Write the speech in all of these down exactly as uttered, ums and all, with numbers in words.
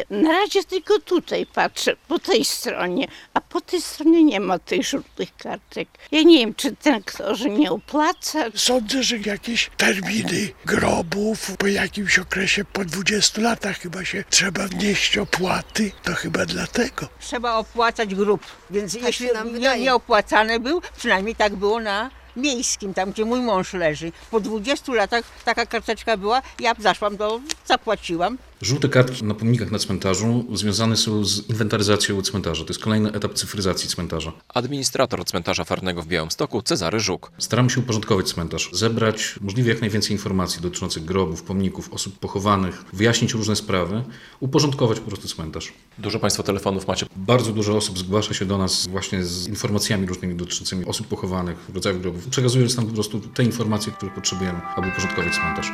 Na razie tylko tutaj patrzę, po tej stronie, a po tej stronie nie ma tych żółtych kartek. Ja nie wiem, czy ten ktoś nie opłaca. Sądzę, że jakieś terminy grobów po jakimś okresie, po dwudziestu latach chyba się trzeba wnieść opłaty, to chyba dlatego. Trzeba opłacać grób, więc Tak jeśli się nam nie, wydaje. nie opłacany był, przynajmniej tak było na miejskim, tam gdzie mój mąż leży. Po dwudziestu latach taka karteczka była, ja zaszłam do, zapłaciłam. Żółte kartki na pomnikach na cmentarzu związane są z inwentaryzacją cmentarza. To jest kolejny etap cyfryzacji cmentarza. Administrator cmentarza Farnego w Białymstoku Cezary Żuk. Staramy się uporządkować cmentarz, zebrać możliwie jak najwięcej informacji dotyczących grobów, pomników, osób pochowanych, wyjaśnić różne sprawy, uporządkować po prostu cmentarz. Dużo Państwo telefonów macie. Bardzo dużo osób zgłasza się do nas właśnie z informacjami różnymi dotyczącymi osób pochowanych, rodzajów grobów, przekazując nam po prostu te informacje, które potrzebujemy, aby uporządkować cmentarz.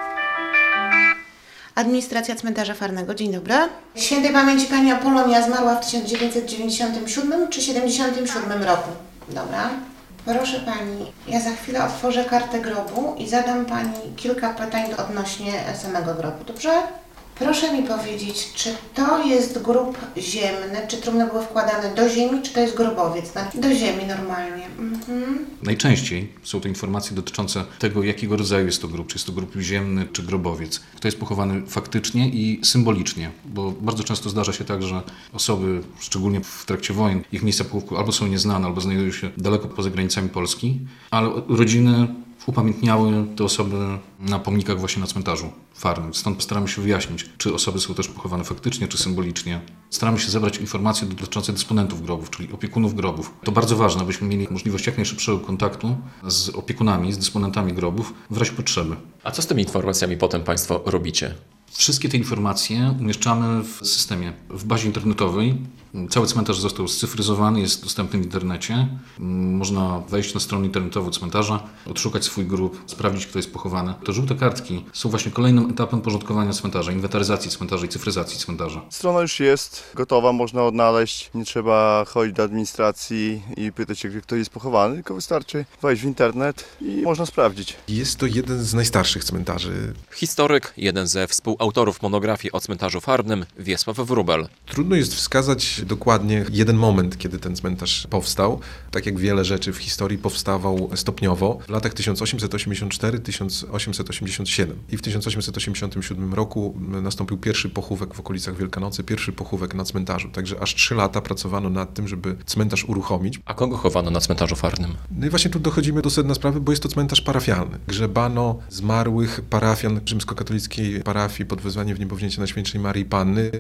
Administracja cmentarza Farnego. Dzień dobry. Świętej pamięci pani Apolonia zmarła w tysiąc dziewięćset dziewięćdziesiątym siódmym czy siedemdziesiątym siódmym roku. Dobra. Proszę pani, ja za chwilę otworzę kartę grobu i zadam pani kilka pytań odnośnie samego grobu, dobrze? Proszę mi powiedzieć, czy to jest grób ziemny, czy trumny były wkładane do ziemi, czy to jest grobowiec? Znaczy do ziemi normalnie. Mhm. Najczęściej są to informacje dotyczące tego, jakiego rodzaju jest to grób, czy jest to grób ziemny, czy grobowiec. Kto jest pochowany faktycznie i symbolicznie, bo bardzo często zdarza się tak, że osoby, szczególnie w trakcie wojen, ich miejsca pochówku albo są nieznane, albo znajdują się daleko poza granicami Polski, ale rodziny upamiętniały te osoby na pomnikach właśnie na cmentarzu Farnym. Stąd staramy się wyjaśnić, czy osoby są też pochowane faktycznie, czy symbolicznie. Staramy się zebrać informacje dotyczące dysponentów grobów, czyli opiekunów grobów. To bardzo ważne, abyśmy mieli możliwość jak najszybszego kontaktu z opiekunami, z dysponentami grobów w razie potrzeby. A co z tymi informacjami potem Państwo robicie? Wszystkie te informacje umieszczamy w systemie, w bazie internetowej. Cały cmentarz został scyfryzowany, jest dostępny w internecie. Można wejść na stronę internetową cmentarza, odszukać swój grób, sprawdzić, kto jest pochowany. Te żółte kartki są właśnie kolejnym etapem porządkowania cmentarza, inwentaryzacji cmentarza i cyfryzacji cmentarza. Strona już jest gotowa, można odnaleźć. Nie trzeba chodzić do administracji i pytać się, gdzie ktoś jest pochowany, tylko wystarczy wejść w internet i można sprawdzić. Jest to jeden z najstarszych cmentarzy. Historyk, jeden ze współautorów monografii o cmentarzu Farnym, Wiesław Wróbel. Trudno jest wskazać dokładnie jeden moment, kiedy ten cmentarz powstał. Tak jak wiele rzeczy w historii powstawał stopniowo w latach tysiąc osiemset osiemdziesiąt cztery do tysiąc osiemset osiemdziesiąt siedem. I w tysiąc osiemset osiemdziesiątym siódmym roku nastąpił pierwszy pochówek w okolicach Wielkanocy, pierwszy pochówek na cmentarzu. Także aż trzy lata pracowano nad tym, żeby cmentarz uruchomić. A kogo chowano na cmentarzu Farnym? No i właśnie tu dochodzimy do sedna sprawy, bo jest to cmentarz parafialny. Grzebano zmarłych parafian rzymskokatolickiej parafii pod wezwaniem w niebowzięcie Najświętszej Maryi Panny.